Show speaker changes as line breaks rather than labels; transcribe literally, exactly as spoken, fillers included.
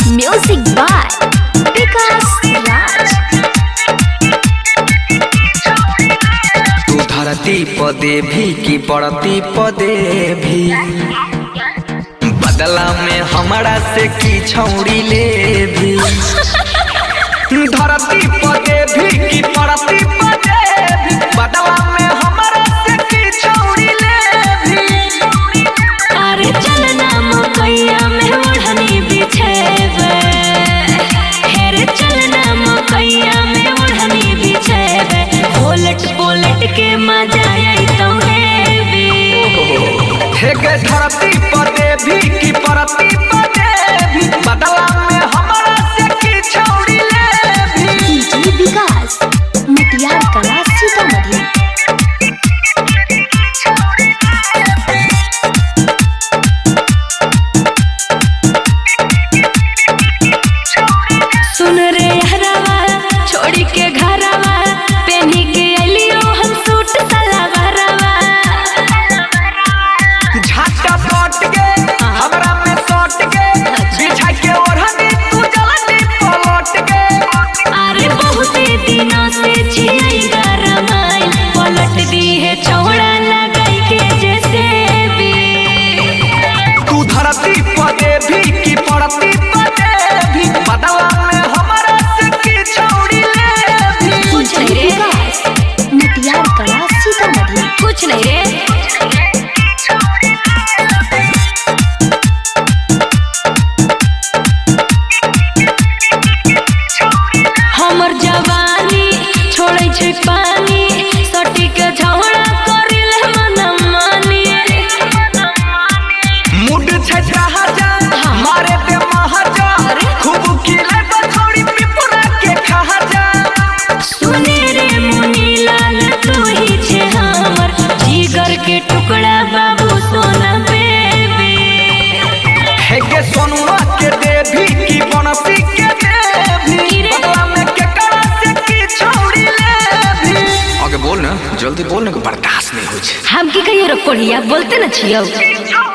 Music by Vikas Raj।
तू धरती पदे भी की पड़ती पदे भी बदला में हमारा से की छौड़ी ले भी। धरती पदे भी की पड़ती पदे भी बदला में हमारा से की छौड़ी ले भी।
अरे चलना मकैया में ओढ़नी बिछेबे, हेरे चलना मकैया में ओढ़नी बिछेबे, बोलट बोलट के मजा आई तो हेबी।
हे गे धरती पदे भी की पड़ती पदे भी बदला में हमारा से की छौड़ी ले भी।
डीजे विकास मटियार कला सीतामढ़ी। सुन रे हरावा छोड़ी के घरवा, पहनी के अलियो हम सूट सलवारवा।
झाटा पट के हमरा में सट के बिछा के ओढ़नी तू जल्दी पलट के।
अरे बहुत दिनों से छियाई गरमाई, पलट दी है चौड़ा लगाई के जैसे भी।
तू धरती पदे भी की पड़ती पदे भी बदला में हमारा से की छौड़ी ले भी।
कुछ नहीं रे मटियार कला सीतामढ़ी। कुछ नहीं रे हमर जवानी छोड़े छे पानी, सटी के झौड़ा करिल मनमानी।
मुड छै कहा जा मारे दे महाजा खूब किले बछौड़ी पिपुरा के खा जा।
सुने रे मुनी लाल तू ही छे हमर जिगर के टुकड़ा बाबू सोना बेबी।
हे गे सोनुआ के देवी की बनसी के देवी बदला में के करा से की छौड़ी ले भी। आगे बोल ना, जल्दी बोल ना, बर्दाश्त नहीं हो छे।
हम की कहियो रे कोढ़िया बोलते न छियो।